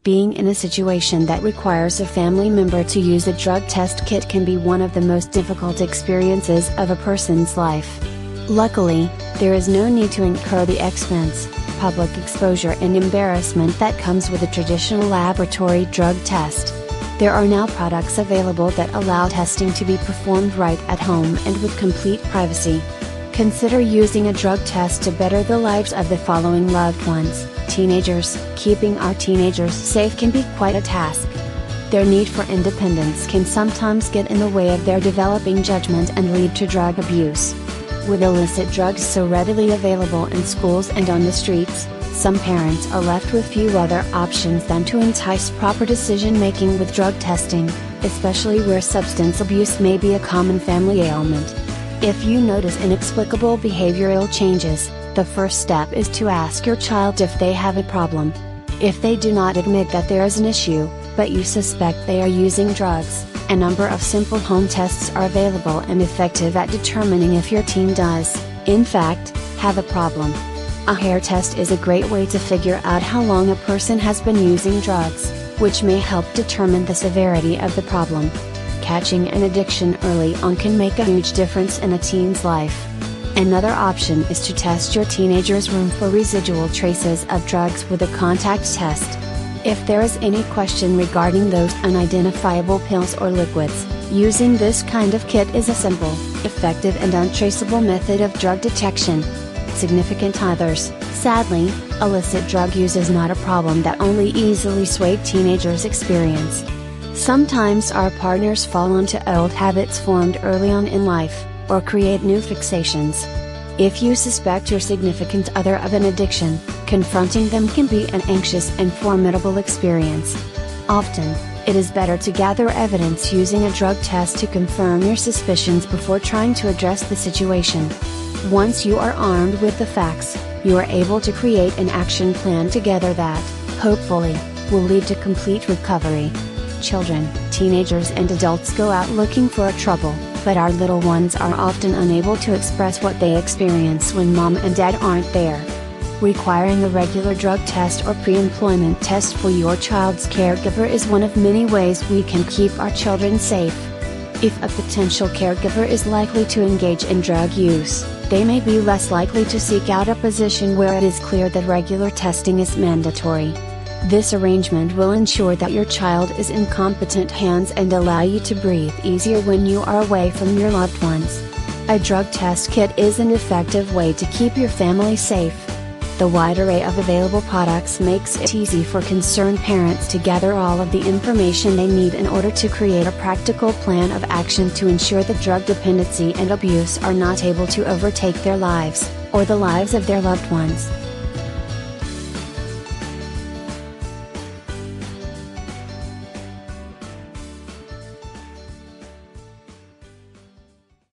Being in a situation that requires a family member to use a drug test kit can be one of the most difficult experiences of a person's life. Luckily, there is no need to incur the expense, public exposure and embarrassment that comes with a traditional laboratory drug test. There are now products available that allow testing to be performed right at home and with complete privacy. Consider using a drug test to better the lives of the following loved ones. Teenagers. Keeping our teenagers safe can be quite a task. Their need for independence can sometimes get in the way of their developing judgment and lead to drug abuse. With illicit drugs so readily available in schools and on the streets, some parents are left with few other options than to entice proper decision making with drug testing, especially where substance abuse may be a common family ailment. If you notice inexplicable behavioral changes, the first step is to ask your child if they have a problem. If they do not admit that there is an issue, but you suspect they are using drugs, a number of simple home tests are available and effective at determining if your teen does, in fact, have a problem. A hair test is a great way to figure out how long a person has been using drugs, which may help determine the severity of the problem. Catching an addiction early on can make a huge difference in a teen's life. Another option is to test your teenager's room for residual traces of drugs with a contact test. If there is any question regarding those unidentifiable pills or liquids, using this kind of kit is a simple, effective and untraceable method of drug detection. Significant others. Sadly, illicit drug use is not a problem that only easily swayed teenagers experience. Sometimes our partners fall into old habits formed early on in life, or create new fixations. If you suspect your significant other of an addiction, confronting them can be an anxious and formidable experience. Often, it is better to gather evidence using a drug test to confirm your suspicions before trying to address the situation. Once you are armed with the facts, you are able to create an action plan together that, hopefully, will lead to complete recovery. Children, teenagers and adults go out looking for trouble, but our little ones are often unable to express what they experience when mom and dad aren't there. Requiring a regular drug test or pre-employment test for your child's caregiver is one of many ways we can keep our children safe. If a potential caregiver is likely to engage in drug use, they may be less likely to seek out a position where it is clear that regular testing is mandatory. This arrangement will ensure that your child is in competent hands and allow you to breathe easier when you are away from your loved ones. A drug test kit is an effective way to keep your family safe. The wide array of available products makes it easy for concerned parents to gather all of the information they need in order to create a practical plan of action to ensure that drug dependency and abuse are not able to overtake their lives, or the lives of their loved ones.